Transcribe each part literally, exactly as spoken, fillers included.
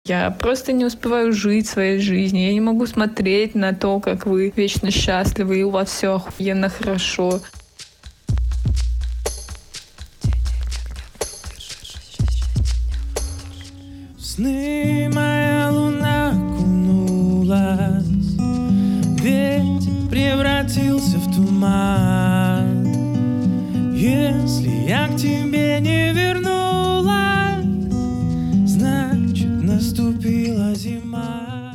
Я просто не успеваю жить своей жизнью. Я не могу смотреть на то, как вы вечно счастливы, и у вас все охуенно хорошо. В сны моя луна окунулась, ветер превратился в туман. Если я к тебе не вернулась, значит, наступила зима.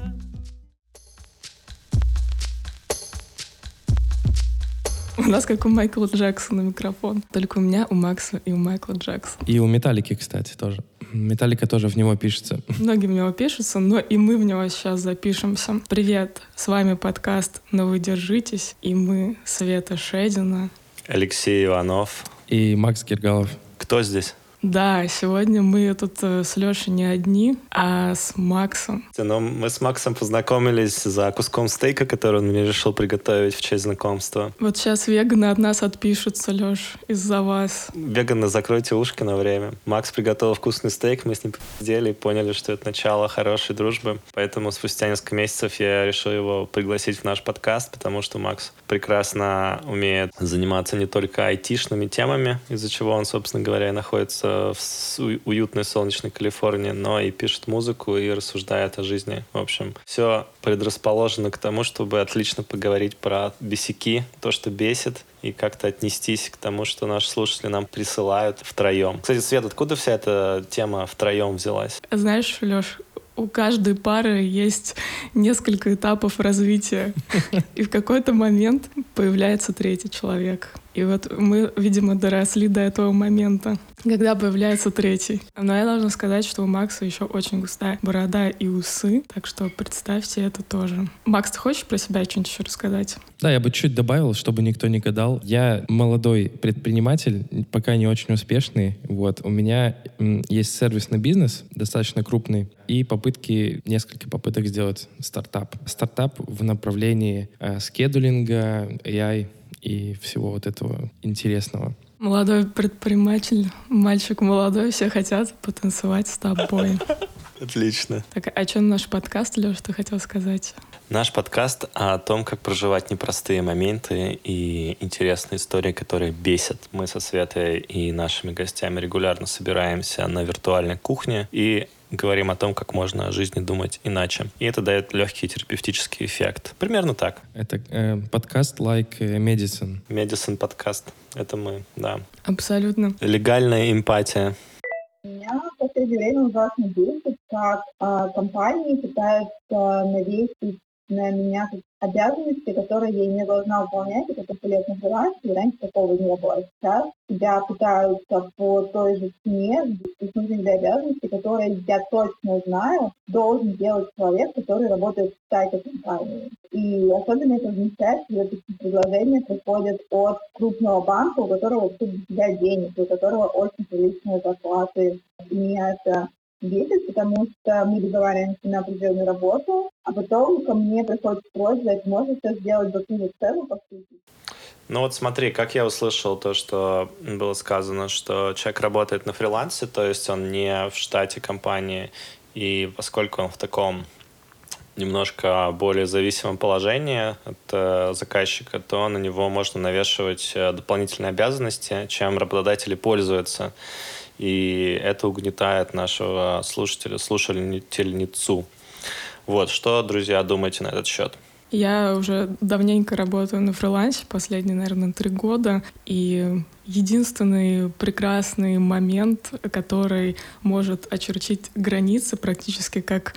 У нас как у Майкла Джексона микрофон. Только у меня, у Макса и у Майкла Джексона. И у Металлики, кстати, тоже. Металлика тоже в него пишется. Многие в него пишутся, но и мы в него сейчас запишемся. Привет, с вами подкаст «Но вы держитесь», и мы, Света Шедина, Алексей Иванов и Макс Гергалов. Кто здесь? Да, сегодня мы тут с Лешей не одни, а с Максом. Ну, мы с Максом познакомились за куском стейка, который он мне решил приготовить в честь знакомства. Вот сейчас веганы от нас отпишутся, Леш, из-за вас. Веганы, закройте ушки на время. Макс приготовил вкусный стейк, мы с ним посидели и поняли, что это начало хорошей дружбы. Поэтому спустя несколько месяцев я решил его пригласить в наш подкаст, потому что Макс прекрасно умеет заниматься не только айтишными темами, из-за чего он, собственно говоря, и находится в уютной солнечной Калифорнии, но и пишет музыку и рассуждает о жизни. В общем, все предрасположено к тому, чтобы отлично поговорить про бесяки, то, что бесит, и как-то отнестись к тому, что наши слушатели нам присылают втроем. Кстати, Свет, откуда вся эта тема втроем взялась? Знаешь, Леш, у каждой пары есть несколько этапов развития, и в какой-то момент появляется третий человек. И вот мы, видимо, доросли до этого момента, когда появляется третий. Но я должна сказать, что у Макса еще очень густая борода и усы, так что представьте это тоже. Макс, ты хочешь про себя что-нибудь еще рассказать? Да, я бы чуть добавил, чтобы никто не гадал. Я молодой предприниматель, пока не очень успешный. Вот. У меня м, есть сервисный бизнес, достаточно крупный, и попытки, несколько попыток сделать стартап. Стартап в направлении э, скедулинга, эй ай и всего вот этого интересного. Молодой предприниматель, мальчик молодой, все хотят потанцевать с тобой. Отлично. Так, а что наш подкаст, Лёш, ты хотел сказать? Наш подкаст о том, как проживать непростые моменты и интересные истории, которые бесят. Мы со Светой и нашими гостями регулярно собираемся на виртуальной кухне и говорим о том, как можно о жизни думать иначе. И это дает легкий терапевтический эффект. Примерно так. Это э, подкаст like medicine. Medicine подкаст. Это мы, да. Абсолютно. Легальная эмпатия. Меня в последнее время ужасно бесит, как э, компании пытаются навесить на меня обязанности, которые я не должна выполнять, и как это лет на фрилансе, и раньше такого не было. Сейчас тебя пытаются по той же цене спустить для обязанности, которые я точно знаю, должен делать человек, который работает в сайте компании. И особенно это означает, что эти предложения приходят от крупного банка, у которого вообще для себя денег, у которого очень приличные зарплаты. И меня это бесит, потому что мы договариваемся на определенную работу, а потом ко мне приходит просьба, можно все сделать за ту же цену, по сути. Ну вот смотри, как я услышал то, что было сказано, что человек работает на фрилансе, то есть он не в штате компании, и поскольку он в таком немножко более зависимом положении от э, заказчика, то на него можно навешивать э, дополнительные обязанности, чем работодатели пользуются. И это угнетает нашего слушателя, слушательницу. Вот, что, друзья, думаете на этот счет? Я уже давненько работаю на фрилансе, последние, наверное, три года, и единственный прекрасный момент, который может очертить границы практически как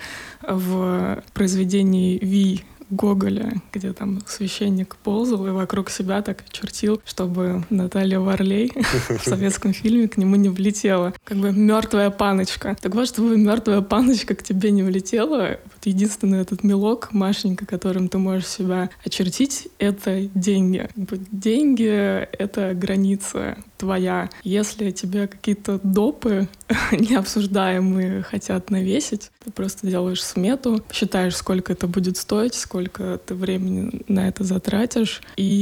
в произведении Ви Гоголя, где там священник ползал и вокруг себя так чертил, чтобы Наталья Варлей в советском фильме к нему не влетела. Как бы мертвая паночка. Так вот, чтобы мертвая паночка к тебе не влетела, вот единственный этот мелок, Машенька, которым ты можешь себя очертить, это деньги. Как бы деньги — это граница твоя. Если тебе какие-то допы необсуждаемые хотят навесить, ты просто делаешь смету, считаешь, сколько это будет стоить, сколько ты времени на это затратишь, и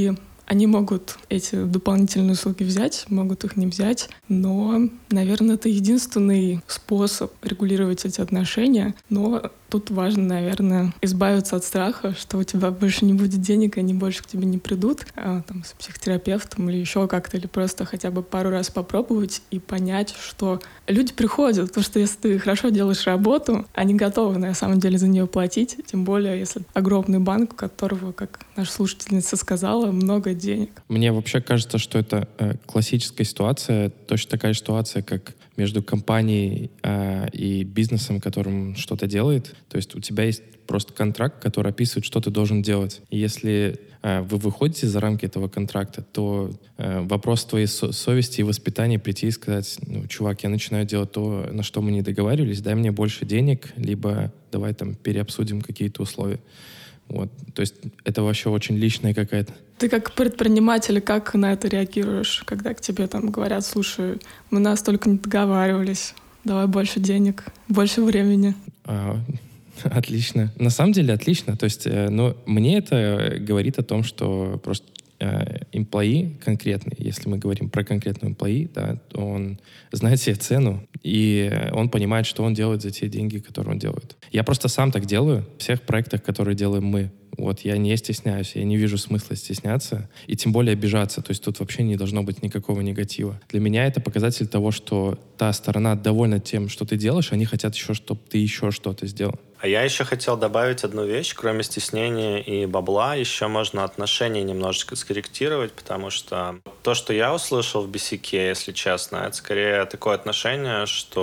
Они могут эти дополнительные услуги взять, могут их не взять, но, наверное, это единственный способ регулировать эти отношения. Но тут важно, наверное, избавиться от страха, что у тебя больше не будет денег, они больше к тебе не придут, а, там, с психотерапевтом или еще как-то, или просто хотя бы пару раз попробовать и понять, что люди приходят, потому что если ты хорошо делаешь работу, они готовы на самом деле за нее платить, тем более если огромный банк, у которого, как наша слушательница сказала, много денег. Мне вообще кажется, что это э, классическая ситуация, точно такая ситуация, как между компанией э, и бизнесом, которым что-то делает. То есть у тебя есть просто контракт, который описывает, что ты должен делать. И если э, вы выходите за рамки этого контракта, то э, вопрос твоей со- совести и воспитания прийти и сказать: ну, чувак, я начинаю делать то, на что мы не договаривались, дай мне больше денег, либо давай там переобсудим какие-то условия. Вот. То есть это вообще очень личная какая-то. Ты как предприниматель, как на это реагируешь, когда к тебе там говорят: слушай, мы настолько не договаривались, давай больше денег, больше времени? А, отлично. На самом деле отлично. То есть, э, ну, мне это говорит о том, что просто э, employee конкретный, если мы говорим про конкретного employee, да, то он знает себе цену, и он понимает, что он делает за те деньги, которые он делает. Я просто сам так делаю в всех проектах, которые делаем мы. Вот, я не стесняюсь, я не вижу смысла стесняться и тем более обижаться. То есть тут вообще не должно быть никакого негатива. Для меня это показатель того, что та сторона довольна тем, что ты делаешь, они хотят еще, чтобы ты еще что-то сделал. А я еще хотел добавить одну вещь. Кроме стеснения и бабла, еще можно отношения немножечко скорректировать, потому что то, что я услышал в би си кей, если честно, это скорее такое отношение,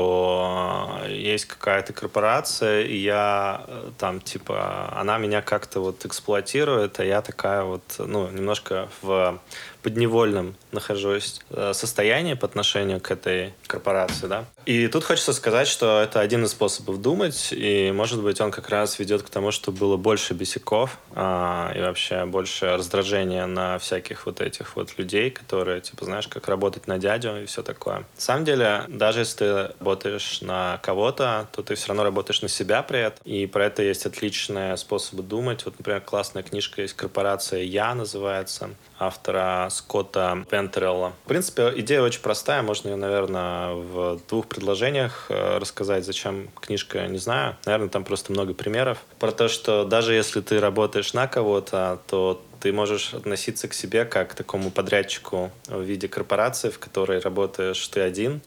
что есть какая-то корпорация, и я там, типа, она меня как-то вот эксплуатирует, а я такая вот, ну, немножко в подневольном нахожусь состоянии по отношению к этой корпорации, да. И тут хочется сказать, что это один из способов думать, и, может быть, он как раз ведет к тому, что было больше бесяков а, и вообще больше раздражения на всяких вот этих вот людей, которые, типа, знаешь, как работать на дядю и все такое. На самом деле, даже если ты работаешь на кого-то, то ты все равно работаешь на себя при этом, и про это есть отличные способы думать. Вот, например, классная книжка есть «Корпорация Я» называется, автора Скотта Пентерелла. В принципе, идея очень простая, можно ее, наверное, в двух предложениях рассказать. Зачем книжка, не знаю. Наверное, там просто много примеров. Про то, что даже если ты работаешь на кого-то, то ты можешь относиться к себе как к такому подрядчику в виде корпорации, в которой работаешь ты один.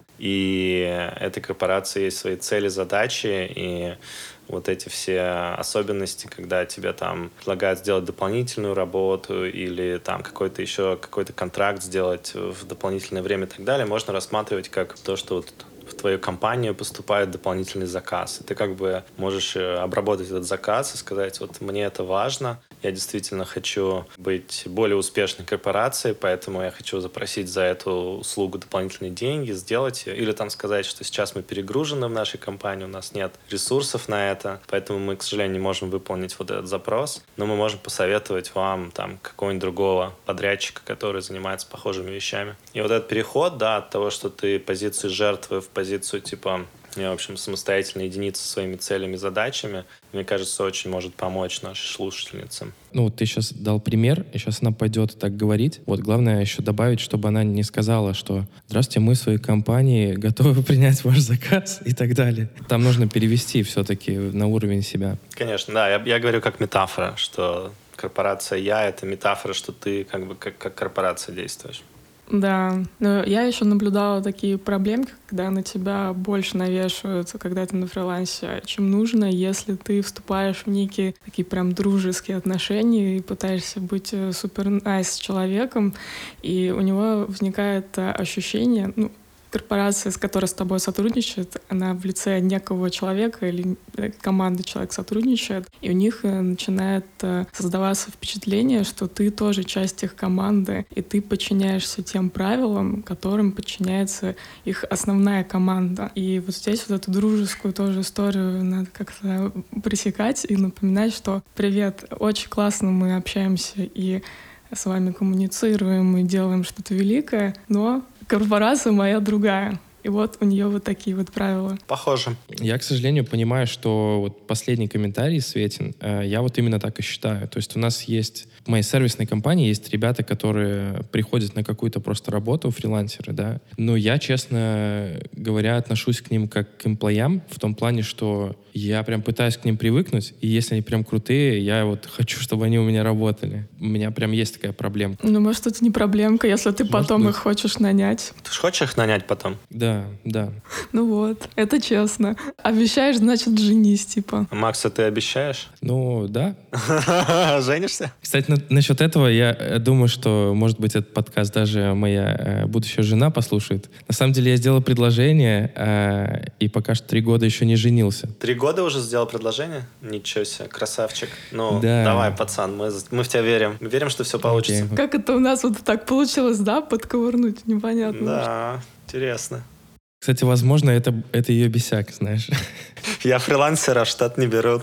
И этой корпорации есть свои цели, задачи, и вот эти все особенности, когда тебе там предлагают сделать дополнительную работу или там какой-то еще какой-то контракт сделать в дополнительное время и так далее, можно рассматривать как то, что вот в твою компанию поступает дополнительный заказ. И ты как бы можешь обработать этот заказ и сказать: вот мне это важно, я действительно хочу быть более успешной корпорацией, поэтому я хочу запросить за эту услугу дополнительные деньги, сделать ее. Или там сказать, что сейчас мы перегружены в нашей компании, у нас нет ресурсов на это, поэтому мы, к сожалению, не можем выполнить вот этот запрос, но мы можем посоветовать вам там какого-нибудь другого подрядчика, который занимается похожими вещами. И вот этот переход, да, от того, что ты позиции жертвы в позицию типа, в общем, самостоятельной единицы со своими целями и задачами, мне кажется, очень может помочь нашей слушательнице. Ну, ты сейчас дал пример, и сейчас она пойдет так говорить. Вот главное еще добавить, чтобы она не сказала, что «Здравствуйте, мы в своей компании готовы принять ваш заказ» и так далее. Там нужно перевести все-таки на уровень себя. Конечно, да. Я, я говорю как метафора, что корпорация «Я» — это метафора, что ты как бы как, как корпорация действуешь. Да, но я еще наблюдала такие проблемки, когда на тебя больше навешиваются, когда ты на фрилансе, чем нужно, если ты вступаешь в некие такие прям дружеские отношения и пытаешься быть супер найс с человеком, и у него возникает ощущение, ну, корпорация, с которой с тобой сотрудничает, она в лице некого человека или команды человек сотрудничает, и у них начинает создаваться впечатление, что ты тоже часть их команды, и ты подчиняешься тем правилам, которым подчиняется их основная команда. И вот здесь вот эту дружескую тоже историю надо как-то пресекать и напоминать, что «Привет, очень классно мы общаемся и с вами коммуницируем и делаем что-то великое, но корпорация моя другая». И И вот у нее вот такие вот правила. Похоже. Я, к сожалению, понимаю, что вот последний комментарий, Светин, э, я вот именно так и считаю. То есть у нас есть, в моей сервисной компании есть ребята, которые приходят на какую-то просто работу, фрилансеры, да. Но я, честно говоря, отношусь к ним как к эмплоям в том плане, что я прям пытаюсь к ним привыкнуть, и если они прям крутые, я вот хочу, чтобы они у меня работали. У меня прям есть такая проблемка. Ну, может, это не проблемка, если ты Может потом быть. их хочешь нанять. Ты же хочешь их нанять потом? Да, да. Ну вот, это честно. Обещаешь, значит, женись, типа. Макса, ты обещаешь? Ну, да. Женишься? Кстати, на- насчет этого я э, думаю, что, может быть, этот подкаст даже моя э, будущая жена послушает. На самом деле я сделал предложение, э, и пока что три года еще не женился. Три года уже сделал предложение? Ничего себе, красавчик. Ну, Да. давай, пацан, мы, мы в тебя верим. Мы верим, что все получится. Окей. Как это у нас вот так получилось, да, подковырнуть? Непонятно. Да, интересно. Кстати, возможно, это, это ее бесяк, знаешь. Я фрилансер, а в штат не берут.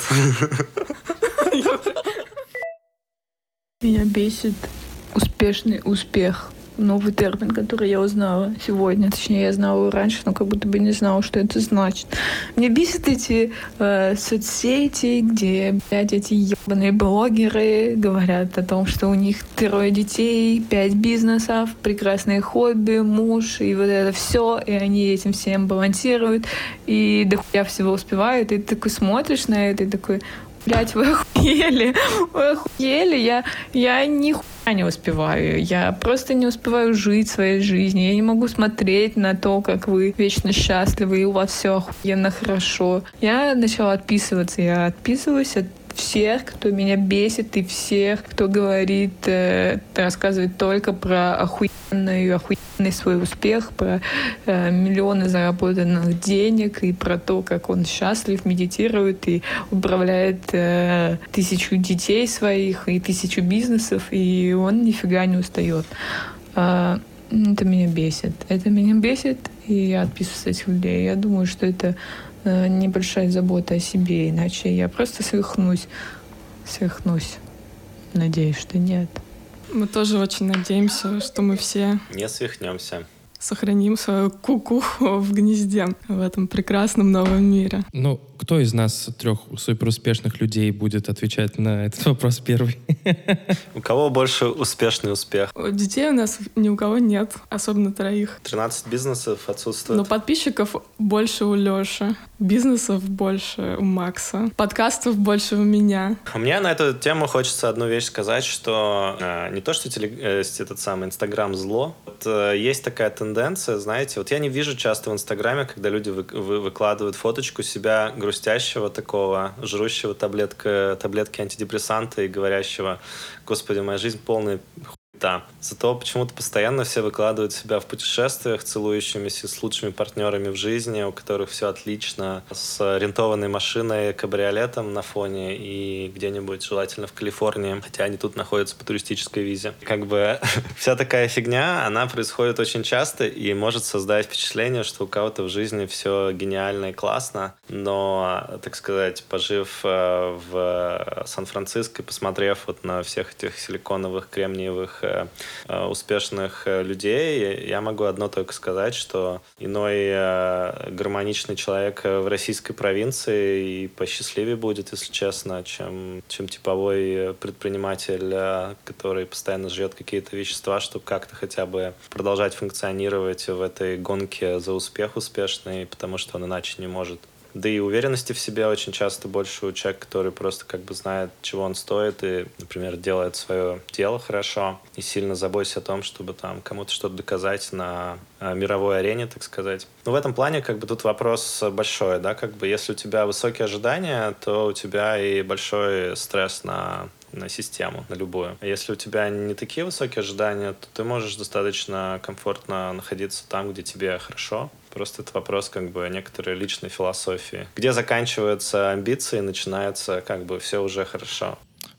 Меня бесит успешный успех. Новый термин, который я узнала сегодня. Точнее, я знала его раньше, но как будто бы не знала, что это значит. Меня бесит эти э, соцсети, где, блядь, эти ебаные блогеры говорят о том, что у них трое детей, пять бизнесов, прекрасные хобби, муж, и вот это все, и они этим всем балансируют, и дохуя всего успевают, и ты такой смотришь на это, и такой... Блять, вы охуели, вы охуели, я, я нихуя не успеваю, я просто не успеваю жить своей жизнью, я не могу смотреть на то, как вы вечно счастливы, и у вас все охуенно хорошо. Я начала отписываться, я отписываюсь от всех, кто меня бесит, и всех, кто говорит, э, рассказывает только про охуенный, охуенный свой успех, про э, миллионы заработанных денег и про то, как он счастлив, медитирует и управляет э, тысячу детей своих и тысячу бизнесов, и он нифига не устает. А, это меня бесит. Это меня бесит, и я отписываюсь от этих людей. Я думаю, что это небольшая забота о себе, иначе я просто свихнусь. Свихнусь. Надеюсь, что нет. Мы тоже очень надеемся, что мы все Не свихнемся. сохраним свою кукуху в гнезде в этом прекрасном новом мире. Ну, кто из нас, трех суперуспешных людей, будет отвечать на этот вопрос первый? У кого больше успешный успех? Детей у нас ни у кого нет, особенно троих. тринадцать бизнесов отсутствует. Но подписчиков больше у Лёши, бизнесов больше у Макса, подкастов больше у меня. Мне на эту тему хочется одну вещь сказать, что э, не то, что теле, э, этот самый Инстаграм зло. Вот, э, есть такая тенденция, знаете, вот я не вижу часто в Инстаграме, когда люди вы, вы, выкладывают фоточку себя грустящего такого, жрущего таблетка, таблетки антидепрессанта и говорящего: «Господи, моя жизнь полная хуйта». Зато почему-то постоянно все выкладывают себя в путешествиях, целующимися с лучшими партнерами в жизни, у которых все отлично, с арендованной машиной, кабриолетом на фоне и где-нибудь, желательно в Калифорнии, хотя они тут находятся по туристической визе. Как бы вся такая фигня, она происходит очень часто и может создать впечатление, что у кого-то в жизни все гениально и классно, но, так сказать, пожив э, в Сан-Франциско, посмотрев вот на всех этих силиконовых, кремниевых э, успешных людей, я могу одно только сказать, что иной э, гармоничный человек в российской провинции и посчастливее будет, если честно, чем, чем типовой предприниматель, э, который постоянно жрет какие-то вещества, чтобы как-то хотя бы продолжать функционировать в этой гонке за успех успешный, потому что он иначе не может. Да и уверенности в себе очень часто больше у человека, который просто как бы знает, чего он стоит и, например, делает свое дело хорошо и сильно заботится о том, чтобы там кому-то что-то доказать на а, мировой арене, так сказать. Но в этом плане как бы тут вопрос большой, да, как бы если у тебя высокие ожидания, то у тебя и большой стресс на на систему, на любую. А если у тебя не такие высокие ожидания, то ты можешь достаточно комфортно находиться там, где тебе хорошо. Просто это вопрос как бы некоторой личной философии. Где заканчиваются амбиции, начинается как бы все уже хорошо.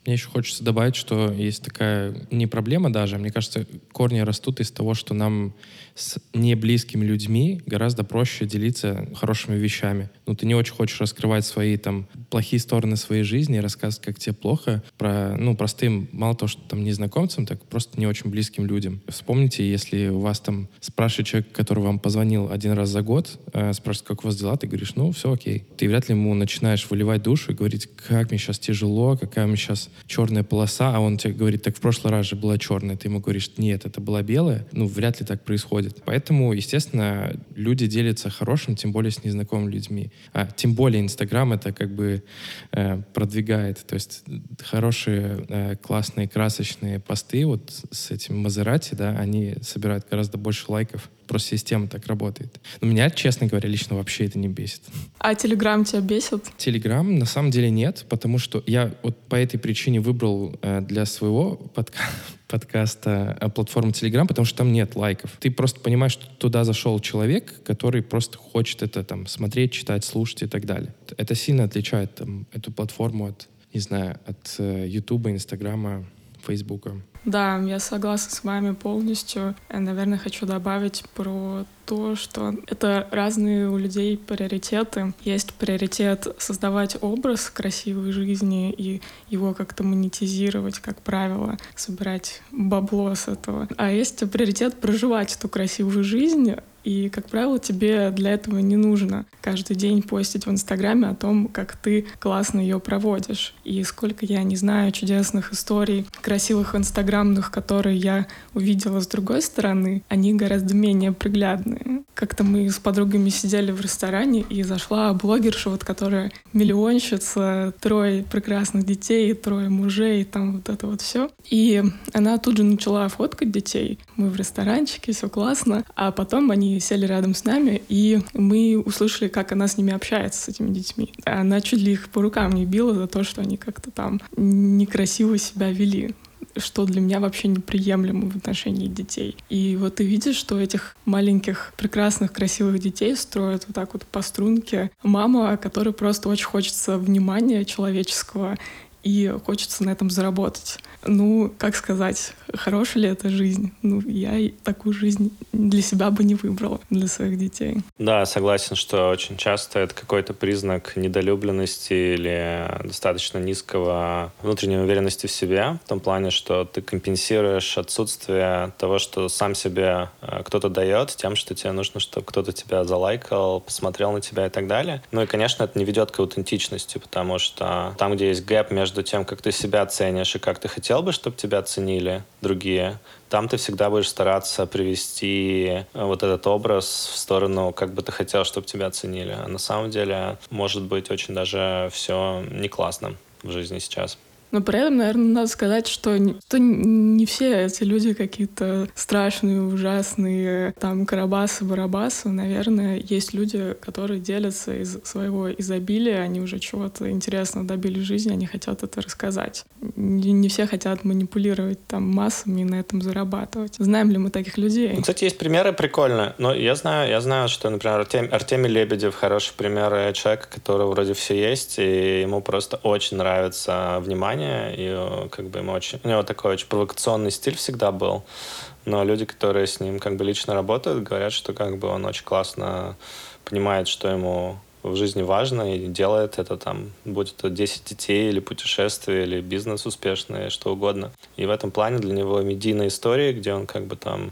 Мне еще хочется добавить, что есть такая не проблема даже, мне кажется, корни растут из того, что нам с неблизкими людьми гораздо проще делиться хорошими вещами. Ну, ты не очень хочешь раскрывать свои там плохие стороны своей жизни, рассказывать, как тебе плохо, про, ну, простым, мало того, что там незнакомцам, так просто не очень близким людям. Вспомните, если у вас там спрашивает человек, который вам позвонил один раз за год, э, спрашивает, как у вас дела, ты говоришь, ну, все окей. Ты вряд ли ему начинаешь выливать душу и говорить, как мне сейчас тяжело, какая у меня сейчас черная полоса, а он тебе говорит, так в прошлый раз же была черная, ты ему говоришь, нет, это была белая. Ну, вряд ли так происходит. Поэтому, естественно, люди делятся хорошим, тем более с незнакомыми людьми. А тем более Инстаграм это как бы э, продвигает. То есть хорошие, э, классные, красочные посты вот с этим Мазерати, да, они собирают гораздо больше лайков. Просто система так работает. Но меня, честно говоря, лично вообще это не бесит. А Телеграм тебя бесит? Телеграм на самом деле нет, потому что я вот по этой причине выбрал э, для своего подка- подкаста э, платформу Телеграм, потому что там нет лайков. Ты просто понимаешь, что туда зашел человек, который просто хочет это там смотреть, читать, слушать и так далее. Это сильно отличает там, эту платформу от, не знаю, от э, Ютуба, Инстаграма, Фейсбука. Да, я согласна с вами полностью. Я, наверное, хочу добавить про то, что это разные у людей приоритеты. Есть приоритет создавать образ красивой жизни и его как-то монетизировать, как правило, собирать бабло с этого. А есть приоритет проживать эту красивую жизнь. И, как правило, тебе для этого не нужно каждый день постить в Инстаграме о том, как ты классно ее проводишь. И сколько я не знаю чудесных историй, красивых инстаграмных, которые я увидела с другой стороны, они гораздо менее приглядные. Как-то мы с подругами сидели в ресторане, и зашла блогерша, вот, которая миллионщица, трое прекрасных детей, трое мужей, там вот это вот все. И она тут же начала фоткать детей. Мы в ресторанчике, все классно. А потом они сели рядом с нами, и мы услышали, как она с ними общается, с этими детьми. Она чуть ли их по рукам не била за то, что они как-то там некрасиво себя вели, что для меня вообще неприемлемо в отношении детей. И вот ты видишь, что этих маленьких, прекрасных, красивых детей строят вот так вот по струнке мама, которой просто очень хочется внимания человеческого, и хочется на этом заработать. Ну, как сказать, хорошая ли это жизнь? Ну, я такую жизнь для себя бы не выбрала, для своих детей. Да, согласен, что очень часто это какой-то признак недолюбленности или достаточно низкого внутренней уверенности в себе, в том плане, что ты компенсируешь отсутствие того, что сам себе кто-то дает, тем, что тебе нужно, чтобы кто-то тебя залайкал, посмотрел на тебя и так далее. Ну и, конечно, это не ведет к аутентичности, потому что там, где есть гэп между тем, как ты себя ценишь и как ты хотел бы, чтобы тебя ценили другие, там ты всегда будешь стараться привести вот этот образ в сторону, как бы ты хотел, чтобы тебя ценили. А на самом деле может быть очень даже все не классно в жизни сейчас. Но при этом, наверное, надо сказать, что не, что не все эти люди какие-то страшные, ужасные, там, карабасы-барабасы. Наверное, есть люди, которые делятся из своего изобилия, они уже чего-то интересного добились в жизни, они хотят это рассказать. Не, не все хотят манипулировать там массами и на этом зарабатывать. Знаем ли мы таких людей? Кстати, есть примеры прикольные. Но я знаю, я знаю, что, например, Артем, Артемий Лебедев хороший пример человека, который вроде все есть, и ему просто очень нравится внимание, и как бы ему очень... У него такой очень провокационный стиль всегда был, но люди, которые с ним как бы лично работают, говорят, что как бы он очень классно понимает, что ему в жизни важно, и делает это там, будь это десять детей, или путешествия, или бизнес успешный, что угодно. И в этом плане для него медийные истории, где он как бы там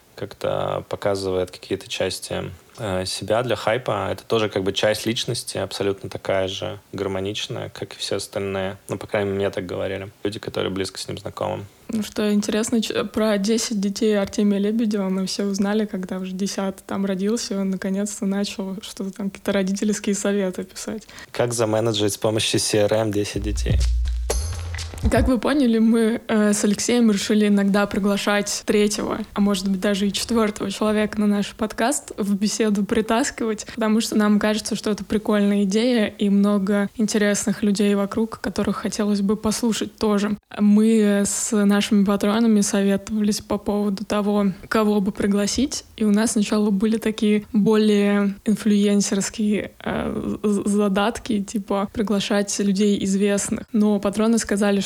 как-то показывает какие-то части э, себя для хайпа. Это тоже как бы часть личности, абсолютно такая же гармоничная, как и все остальные. Ну, по крайней мере, мне так говорили. Люди, которые близко с ним знакомы. Ну, что интересно, про десять детей Артемия Лебедева мы все узнали, когда уже десятый там родился, и он наконец-то начал что-то там, какие-то родительские советы писать. Как заменеджить с помощью си эр эм десять детей? Как вы поняли, мы э, с Алексеем решили иногда приглашать третьего, а может быть даже и четвертого человека на наш подкаст в беседу притаскивать, потому что нам кажется, что это прикольная идея и много интересных людей вокруг, которых хотелось бы послушать тоже. Мы с нашими патронами советовались по поводу того, кого бы пригласить, и у нас сначала были такие более инфлюенсерские э, задатки, типа приглашать людей известных, но патроны сказали,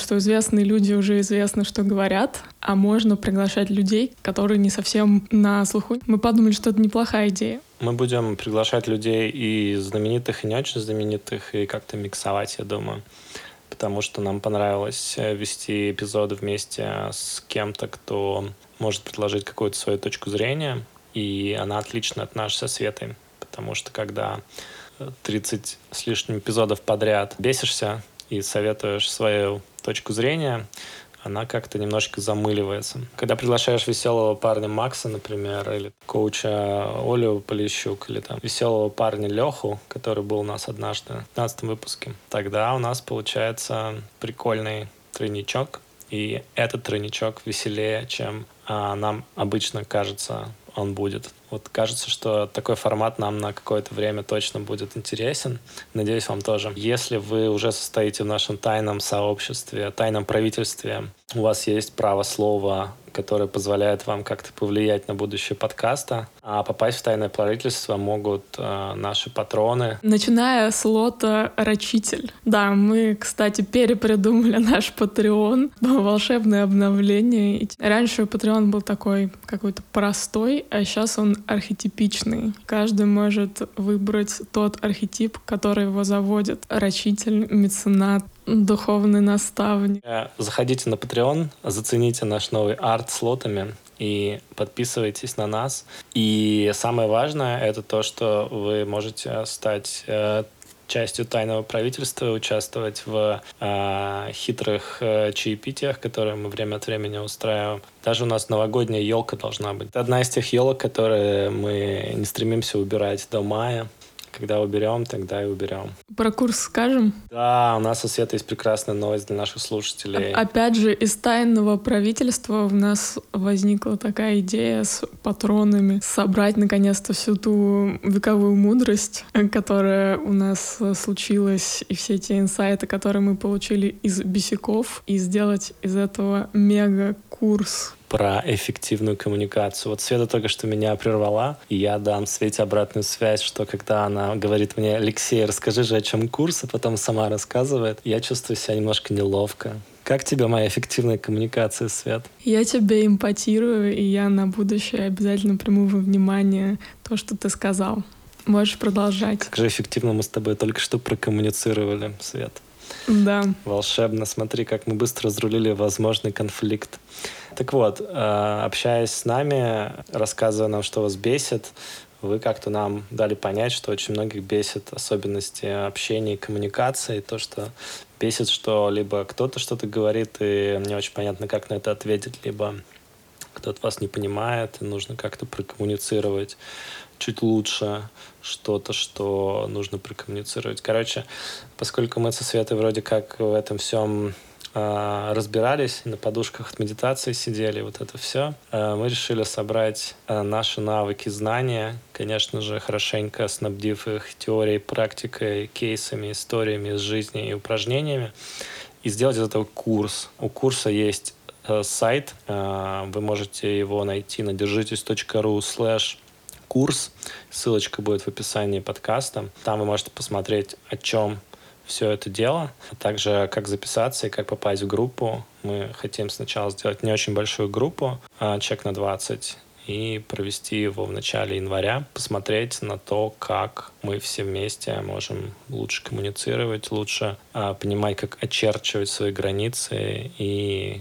что известные люди уже известно, что говорят, а можно приглашать людей, которые не совсем на слуху. Мы подумали, что это неплохая идея. Мы будем приглашать людей и знаменитых, и не очень знаменитых, и как-то миксовать, я думаю. Потому что нам понравилось вести эпизоды вместе с кем-то, кто может предложить какую-то свою точку зрения, и она отлична от нашей со Светой. Потому что когда тридцать с лишним эпизодов подряд бесишься и советуешь свою точку зрения, она как-то немножечко замыливается. Когда приглашаешь веселого парня Макса, например, или коуча Олю Полищук, или там веселого парня Леху, который был у нас однажды в пятнадцатом выпуске, тогда у нас получается прикольный тройничок, и этот тройничок веселее, чем а, нам обычно кажется он будет. Вот кажется, что такой формат нам на какое-то время точно будет интересен. Надеюсь, вам тоже. Если вы уже состоите в нашем тайном сообществе, тайном правительстве, у вас есть право слова, которое позволяет вам как-то повлиять на будущее подкаста, а попасть в тайное правительство могут э, наши патроны. Начиная с лота «Рачитель». Да, мы, кстати, перепридумали наш Patreon. Волшебное обновление. Раньше Patreon был такой какой-то простой, а сейчас он архетипичный. Каждый может выбрать тот архетип, который его заводит. Рачитель, меценат, духовный наставник. Заходите на Patreon, зацените наш новый арт с лотами и подписывайтесь на нас. И самое важное — это то, что вы можете стать э, частью тайного правительства, участвовать в э, хитрых э, чаепитиях, которые мы время от времени устраиваем. Даже у нас новогодняя елка должна быть. Это одна из тех елок, которые мы не стремимся убирать до мая. Когда уберем, тогда и уберем. Про курс скажем? Да, у нас со Светой есть прекрасная новость для наших слушателей. Опять же, из тайного правительства у нас возникла такая идея с патронами собрать наконец-то всю ту вековую мудрость, которая у нас случилась, и все те инсайты, которые мы получили из бесяков, и сделать из этого мега-курс. Про эффективную коммуникацию. Вот Света только что меня прервала, и я дам Свете обратную связь, что когда она говорит мне: «Алексей, расскажи же, о чем курс», а потом сама рассказывает, я чувствую себя немножко неловко. Как тебе моя эффективная коммуникация, Свет? Я тебе импотирую, и я на будущее обязательно приму во внимание то, что ты сказал. Можешь продолжать. Как же эффективно мы с тобой только что прокоммуницировали, Свет. Да. Волшебно. Смотри, как мы быстро разрулили возможный конфликт. Так вот, общаясь с нами, рассказывая нам, что вас бесит, вы как-то нам дали понять, что очень многих бесит особенности общения и коммуникации. То, что бесит, что либо кто-то что-то говорит, и не очень понятно, как на это ответить, либо кто-то вас не понимает, и нужно как-то прокоммуницировать чуть лучше что-то, что нужно прокоммуницировать. Короче, поскольку мы со Светой вроде как в этом всем э, разбирались, на подушках от медитации сидели, вот это все, э, мы решили собрать э, наши навыки, знания, конечно же, хорошенько снабдив их теорией, практикой, кейсами, историями из жизни и упражнениями, и сделать из этого курс. У курса есть э, сайт, э, вы можете его найти на держитесь точка ру слэш курс. Ссылочка будет в описании подкаста. Там вы можете посмотреть, о чем все это дело, а также как записаться и как попасть в группу. Мы хотим сначала сделать не очень большую группу, а человек на двадцать, и провести его в начале января, посмотреть на то, как мы все вместе можем лучше коммуницировать, лучше а, понимать, как очерчивать свои границы и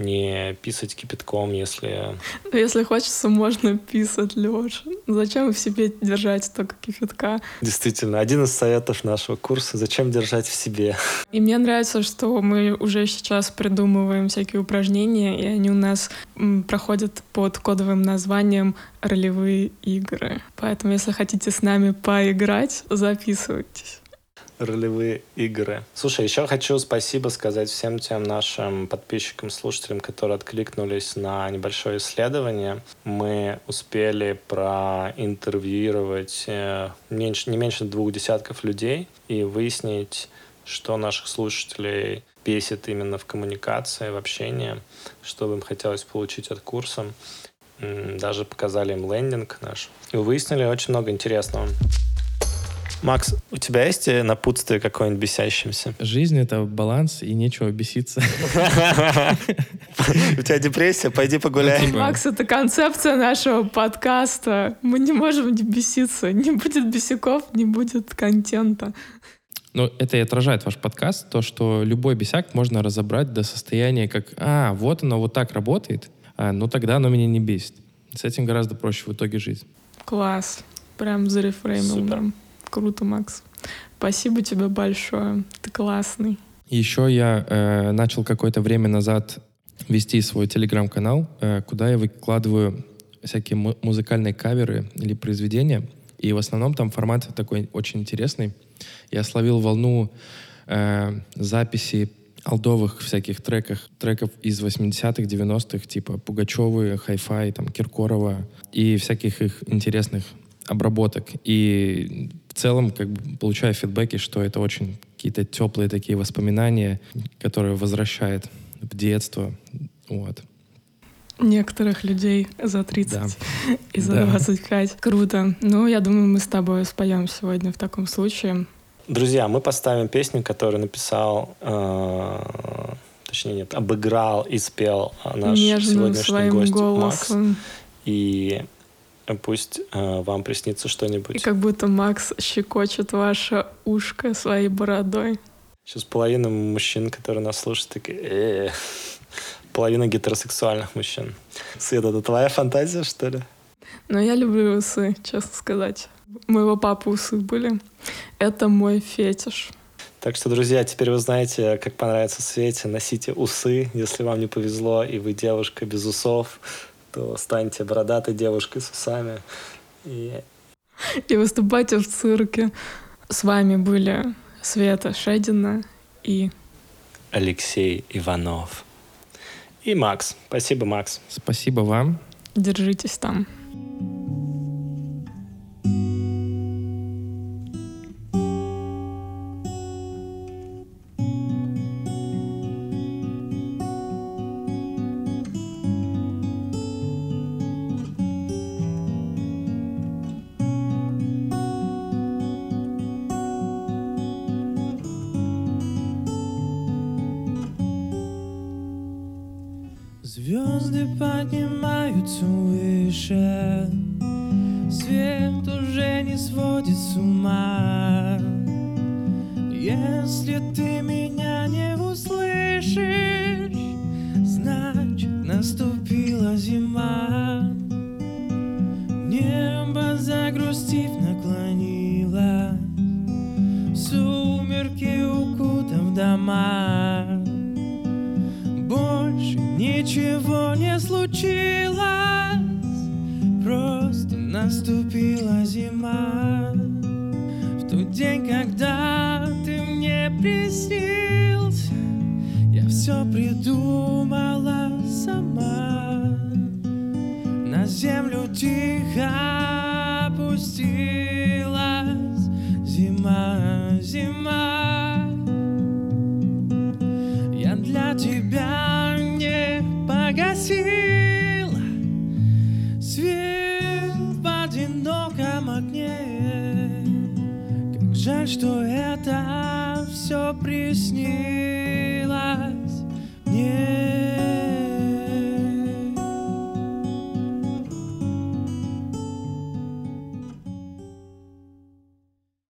не писать кипятком, если... Если хочется, можно писать, Леша. Зачем в себе держать столько кипятка? Действительно, один из советов нашего курса — зачем держать в себе. И мне нравится, что мы уже сейчас придумываем всякие упражнения, и они у нас м, проходят под кодовым названием «Ролевые игры». Поэтому, если хотите с нами поиграть, записывайтесь. Ролевые игры. Слушай, еще хочу спасибо сказать всем тем нашим подписчикам, слушателям, которые откликнулись на небольшое исследование. Мы успели проинтервьюировать меньше, не меньше двух десятков людей и выяснить, что наших слушателей бесит именно в коммуникации, в общении, что бы им хотелось получить от курса. Даже показали им лендинг наш. И выяснили очень много интересного. Макс, у тебя есть напутствие какое-нибудь бесящимся? Жизнь — это баланс, и нечего беситься. У тебя депрессия? Пойди погуляй. Макс, это концепция нашего подкаста. Мы не можем не беситься. Не будет бесяков, не будет контента. Ну, это и отражает ваш подкаст, то, что любой бесяк можно разобрать до состояния, как, а, вот оно вот так работает, а, ну тогда оно меня не бесит. С этим гораздо проще в итоге жить. Класс. Прям зарефреймил нам. Круто, Макс. Спасибо тебе большое. Ты классный. Еще я э, начал какое-то время назад вести свой телеграм-канал, э, куда я выкладываю всякие му- музыкальные каверы или произведения. И в основном там формат такой очень интересный. Я словил волну э, записи олдовых всяких треков, треков из восьмидесятых, девяностых, типа Пугачевы, Хай-Фай, там, Киркорова и всяких их интересных обработок. И в целом как бы получаю фидбэки, что это очень какие-то теплые такие воспоминания, которые возвращают в детство. Вот. Некоторых людей за тридцать Да. и за Да. двадцать пять. Круто. Ну, я думаю, мы с тобой споем сегодня в таком случае. Друзья, мы поставим песню, которую написал, э, точнее нет, обыграл и спел наш Нежным сегодняшний своим гость голосом. Макс. И пусть э, вам приснится что-нибудь. И как будто Макс щекочет ваше ушко своей бородой. Сейчас половина мужчин, которые нас слушают, такие... «Э-э». Половина гетеросексуальных мужчин. Света, это твоя фантазия, что ли? Но я люблю усы, честно сказать. У моего папы усы были. Это мой фетиш. Так что, друзья, теперь вы знаете, как понравится Свете. Носите усы, если вам не повезло, и вы девушка без усов, то станьте бородатой девушкой с усами. И... И выступайте в цирке. С вами были Света Шедина и... Алексей Иванов. И Макс. Спасибо, Макс. Спасибо вам. Держитесь там. Звезды поднимаются выше, свет уже не сводит с ума. Если ты меня не услышишь, значит наступила зима. Небо, загрустив, наклонилось, сумерки укутав дома. Больше ничего не случилось, просто наступила зима. В тот день, когда ты мне приснился, я все придумала сама. На землю тихо опустилась зима, зима. Я для тебя не погасила свет в одиноком огне. Как жаль, что это все приснилось.